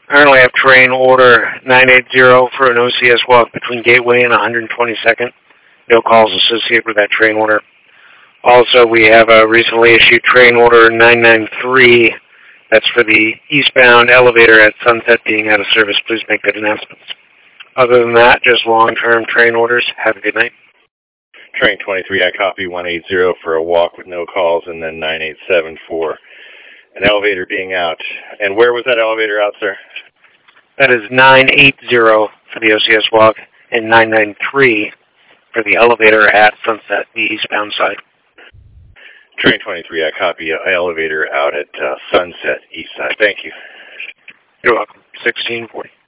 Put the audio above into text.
Currently have train order 980 for an OCS walk between Gateway and 122nd. No calls associated with that train order. Also, we have a recently issued train order 993. That's for the eastbound elevator at Sunset being out of service. Please make good announcements. Other than that, just long-term train orders. Have a good night. Train 23, I copy 180 for a walk with no calls, and then 987 for an elevator being out. And where was that elevator out, sir? That is 980 for the OCS walk and 993 for the elevator at Sunset, the eastbound side. Train 23, I copy elevator out at Sunset, east side. Thank you. You're welcome. 1640.